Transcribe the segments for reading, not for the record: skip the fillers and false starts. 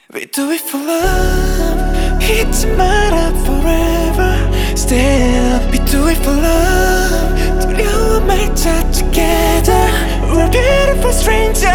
We do it for love. 잊지 마라 forever. Still we do it for love. 두려워 말자 together. We're beautiful strangers.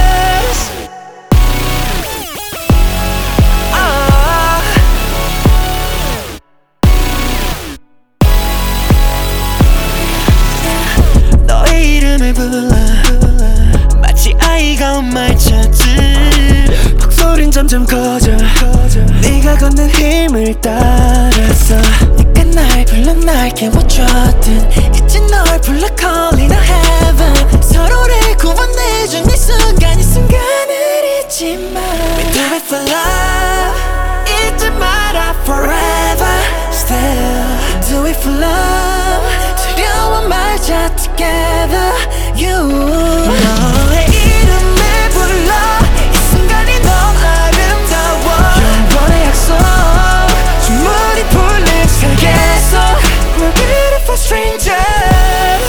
너의 이름을 불러 마치 아이가 엄마의 찾은 목소린 점점 커져 네가 걷는 힘을 따라서 네가 날 불러 날 깨워줬든 이제 널 불러 calling a heaven. 서로를 구원해준 이 순간 이 순간을 잊지 마. We do it for love. 잊지 마라 forever. Still do it for love. 두려워 말자 together. You 너의 이름을 불러 이 순간이 너무 아름다워. 영원의 약속 주문이 풀린 세계에서 We're beautiful strangers.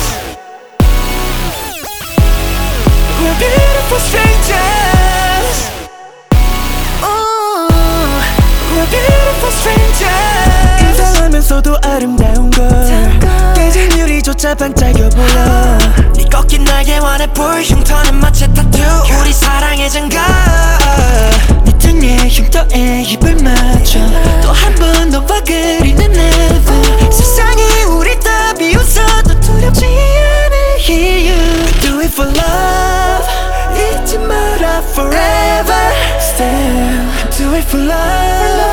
We're beautiful strangers. Ooh, we're beautiful strangers. 이상하면서도 아름다운 걸 깨진 유리조차 반짝여 보여. 네 꺾인 날개 원해 불 흉터는 마치 타투. 우리 사랑의 장갑 네 등에 흉터에 입을 맞춰 또 한 번 너와 그리는 never. 세상이 우리 다 비웃어도 두렵지 않을 이유. We do it for love. 잊지 마라 forever. Still do it for love.